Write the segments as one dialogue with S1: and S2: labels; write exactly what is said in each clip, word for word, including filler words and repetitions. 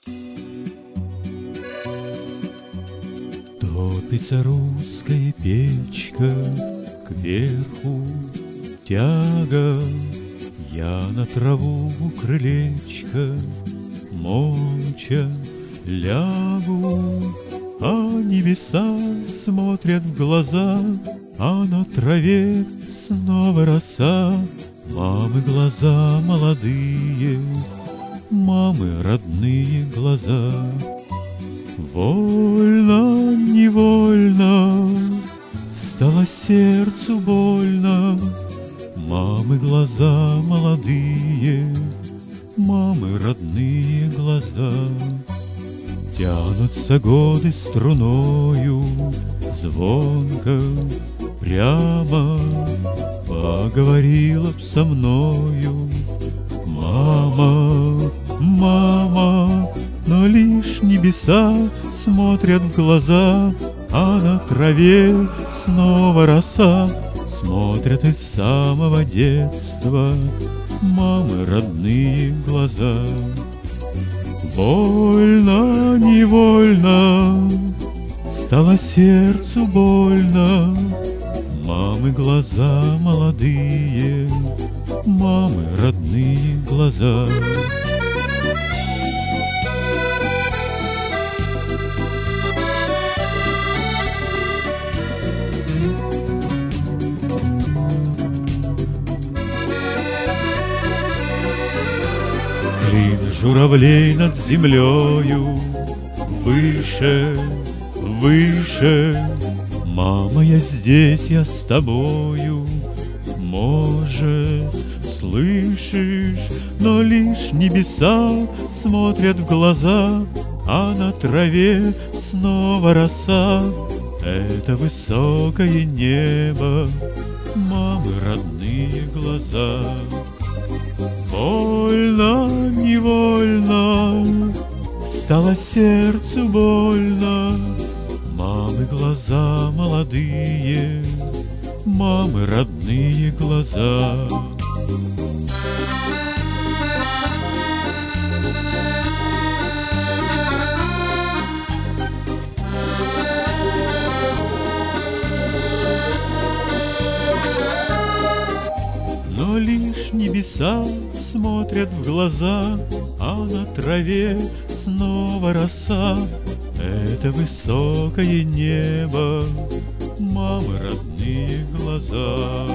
S1: Топится русская печка, кверху тяга. Я на траву у крылечка молча лягу, а небеса смотрят в глаза, а на траве снова роса. Мамы глаза молодые, мамы родные глаза. Вольно, невольно стало сердцу больно. Мамы глаза молодые, мамы родные глаза. Тянутся годы струною, звонко, прямо поговорила б со мною. Мама, мама, но лишь небеса смотрят в глаза, а на траве снова роса. Смотрят из самого детства мамы родные глаза. Вольно, невольно стало сердцу больно. Мамы глаза молодые, мамы родные глаза. Клин журавлей над землею, выше, выше. Мама, я здесь, я с тобою. Может, слышишь, но лишь небеса смотрят в глаза, а на траве снова роса. Это высокое небо, мамы родные глаза. Вольно, невольно стало сердцу больно. Мамы глаза молодые, мамы родные глаза. Но лишь небеса смотрят в глаза, а на траве снова роса. Это высокое небо, мамы родные глаза.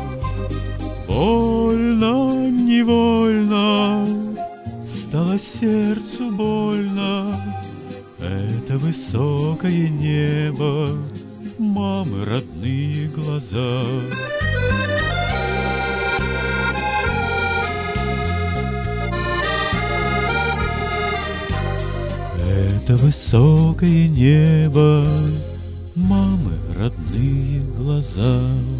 S1: Вольно, невольно стало сердцу больно. Это высокое небо, мамы родные глаза. Это высокое небо, мамы родные глаза.